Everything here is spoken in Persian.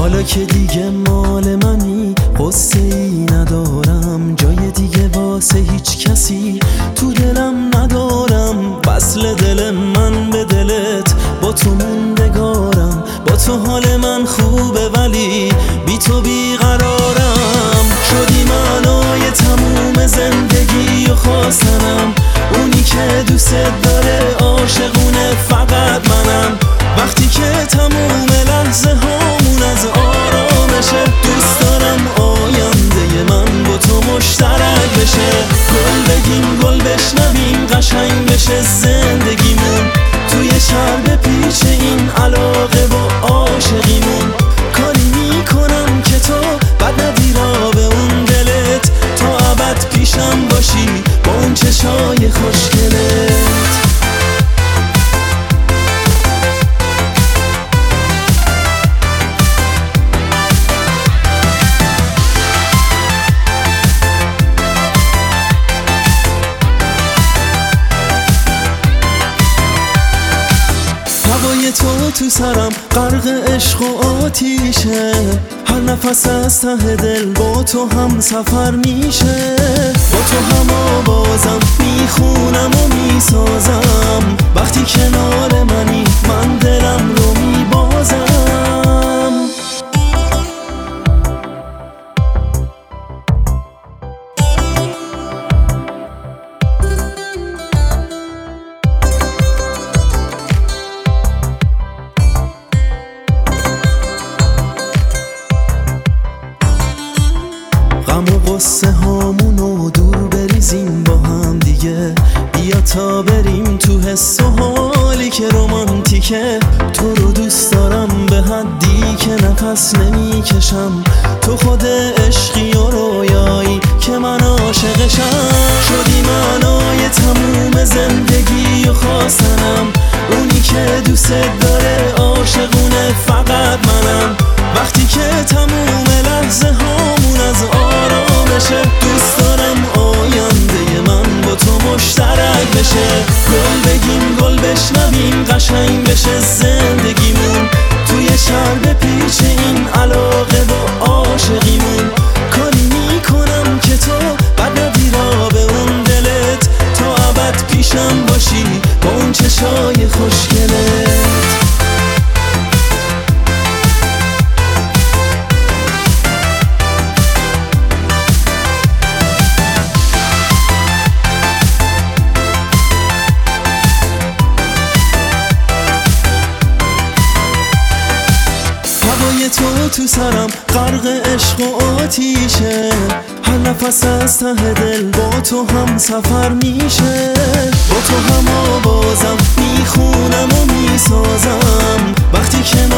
حالا که دیگه مال منی قصه ای ندارم، جای دیگه واسه هیچ کسی تو دلم ندارم. وصل دل من به دلت با تو موندگارم، با تو حال من خوبه ولی بی تو بیقرارم. شدی معنای تموم زندگی و خواستنم، اونی که دوست داره عاشقونه فقط منم. وقتی که تموم لحظه هامون از آرامشه، دوست دارم آینده من با تو مشترک بشه. گل بگیم گل بشنویم قشنگ بشه زندگیمون، توی چرب پیچ این علاقه و عاشقیمون. کاری میکنم که تو بد ندی را به اون دلت، تا ابد پیشم باشی با اون چشای خوشگلت. هوای تو سرم غرق عشق و آتیشه، هر نفس از ته دل با تو هم سفر میشه. با تو هم آوازم میخونم و میسازم، وقتی کنار منی من دلم رو میبازم. غم و غصه هامونو دور بریزیم با هم دیگه، بیا تا بریم تو حس و حالی که رومانتیکه. تو رو دوست دارم به حدی که نفس نمیکشم، تو خود عشقی و رویایی که من عاشقشم. شدی معنای تموم زندگی و خواستنم، اونی که دوست داره عاشقونه فقط منم. وقتی که تموم لحظه هامون از آرامشه، دوست دارم آینده من با تو مشترک بشه. گل بگیم گل بشنویم قشنگ بشه زندگیمون، توی چرب پیچ این علاقه و عاشقیمون. کاری میکنم که تو بد ندی را به اون دلت، تا ابد پیشم باشی با اون چشای خوشگلت. تو سرم غرق عشق و آتیشه، هر نفس از ته دل با تو هم سفر میشه. با تو هم آوازم میخونم و میسازم، وقتی که